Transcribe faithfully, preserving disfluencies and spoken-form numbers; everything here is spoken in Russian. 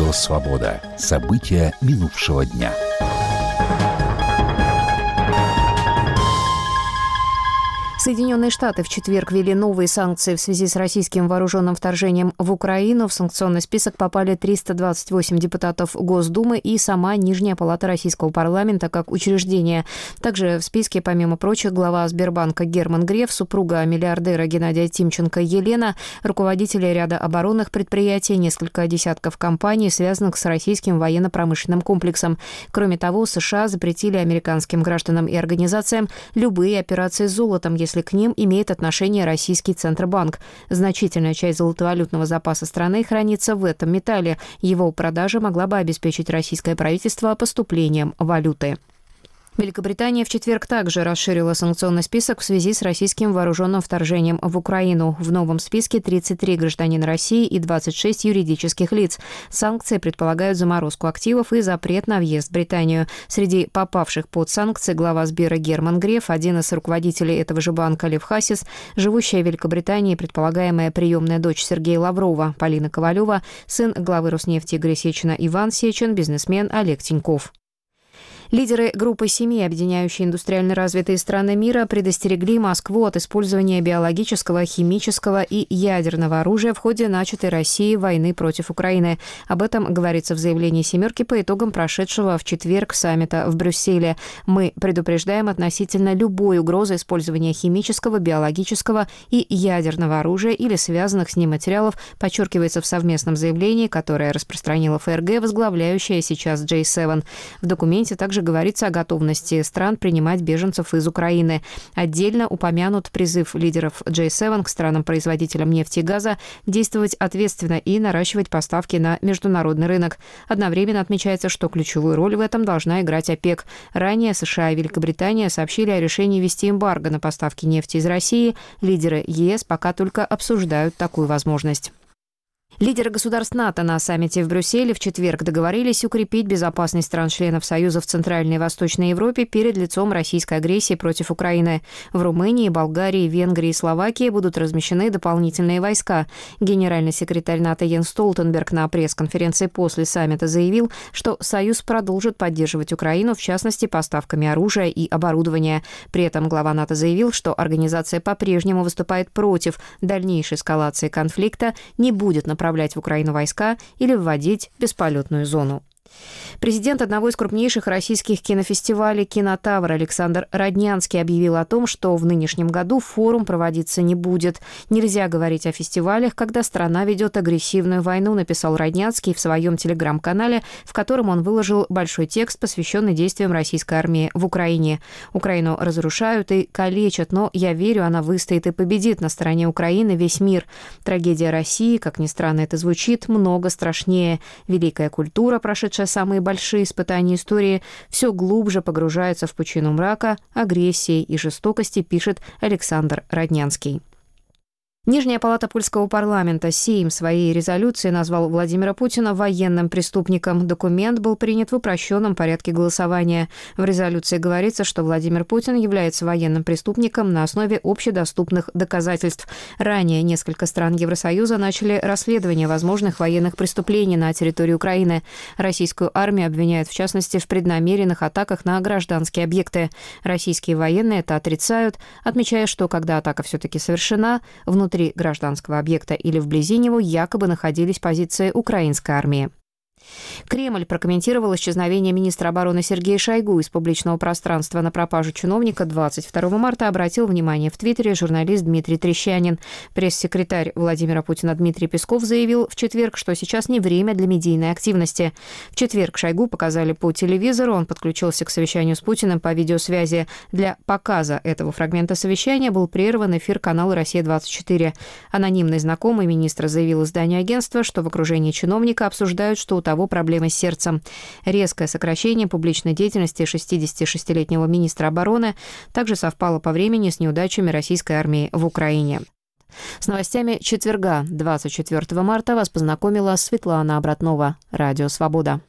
Радио «Свобода». События минувшего дня. Соединенные Штаты в четверг ввели новые санкции в связи с российским вооруженным вторжением в Украину. В санкционный список попали триста двадцать восемь депутатов Госдумы и сама Нижняя палата российского парламента как учреждение. Также в списке, помимо прочих, глава Сбербанка Герман Греф, супруга миллиардера Геннадия Тимченко Елена, руководители ряда оборонных предприятий, несколько десятков компаний, связанных с российским военно-промышленным комплексом. Кроме того, США запретили американским гражданам и организациям любые операции с золотом, если к ним имеет отношение российский Центробанк. Значительная часть золотовалютного запаса страны хранится в этом металле. Его продажа могла бы обеспечить российское правительство поступлением валюты. Великобритания в четверг также расширила санкционный список в связи с российским вооруженным вторжением в Украину. В новом списке тридцать три гражданина России и двадцать шесть юридических лиц. Санкции предполагают заморозку активов и запрет на въезд в Британию. Среди попавших под санкции глава Сбера Герман Греф, один из руководителей этого же банка Лев Хасис, живущая в Великобритании предполагаемая приемная дочь Сергея Лаврова Полина Ковалева, сын главы Роснефти Игоря Сечин Иван Сечин, бизнесмен Олег Тиньков. Лидеры группы семи, объединяющей индустриально развитые страны мира, предостерегли Москву от использования биологического, химического и ядерного оружия в ходе начатой Россией войны против Украины. Об этом говорится в заявлении «семерки» по итогам прошедшего в четверг саммита в Брюсселе. Мы предупреждаем относительно любой угрозы использования химического, биологического и ядерного оружия или связанных с ним материалов, подчеркивается в совместном заявлении, которое распространила ФРГ, возглавляющая сейчас джей семь. В документе также говорится о готовности стран принимать беженцев из Украины. Отдельно упомянут призыв лидеров джей семь к странам-производителям нефти и газа действовать ответственно и наращивать поставки на международный рынок. Одновременно отмечается, что ключевую роль в этом должна играть ОПЕК. Ранее США и Великобритания сообщили о решении ввести эмбарго на поставки нефти из России. Лидеры ЕС пока только обсуждают такую возможность. Лидеры государств НАТО на саммите в Брюсселе в четверг договорились укрепить безопасность стран-членов Союза в Центральной и Восточной Европе перед лицом российской агрессии против Украины. В Румынии, Болгарии, Венгрии и Словакии будут размещены дополнительные войска. Генеральный секретарь НАТО Йенс Столтенберг на пресс-конференции после саммита заявил, что Союз продолжит поддерживать Украину, в частности, поставками оружия и оборудования. При этом глава НАТО заявил, что организация по-прежнему выступает против дальнейшей эскалации конфликта, не будет направлять в Украину войска или вводить бесполетную зону. Президент одного из крупнейших российских кинофестивалей «Кинотавр» Александр Роднянский объявил о том, что в нынешнем году форум проводиться не будет. «Нельзя говорить о фестивалях, когда страна ведет агрессивную войну», написал Роднянский в своем телеграм-канале, в котором он выложил большой текст, посвященный действиям российской армии в Украине. «Украину разрушают и калечат, но я верю, она выстоит и победит. На стороне Украины весь мир. Трагедия России, как ни странно это звучит, много страшнее. Великая культура, прошедшая самые большие испытания истории, все глубже погружается в пучину мрака, агрессии и жестокости», пишет Александр Роднянский. Нижняя палата польского парламента Сейм своей резолюцией назвал Владимира Путина военным преступником. Документ был принят в упрощенном порядке голосования. В резолюции говорится, что Владимир Путин является военным преступником на основе общедоступных доказательств. Ранее несколько стран Евросоюза начали расследование возможных военных преступлений на территории Украины. Российскую армию обвиняют, в частности, в преднамеренных атаках на гражданские объекты. Российские военные это отрицают, отмечая, что когда атака все-таки совершена, внутри гражданского объекта или вблизи него якобы находились позиции украинской армии. Кремль прокомментировал исчезновение министра обороны Сергея Шойгу из публичного пространства. На пропажу чиновника двадцать второго марта обратил внимание в Твиттере журналист Дмитрий Трещанин. Пресс-секретарь Владимира Путина Дмитрий Песков заявил в четверг, что сейчас не время для медийной активности. В четверг Шойгу показали по телевизору, он подключился к совещанию с Путиным по видеосвязи. Для показа этого фрагмента совещания был прерван эфир канала «Россия-двадцать четыре». Анонимный знакомый министра заявил изданию агентства, что в окружении чиновника обсуждают, что у того проблемы с сердцем. Резкое сокращение публичной деятельности шестидесятишестилетнего министра обороны также совпало по времени с неудачами российской армии в Украине. С новостями четверга, двадцать четвёртого марта, вас познакомила Светлана Обратнова. Радио «Свобода».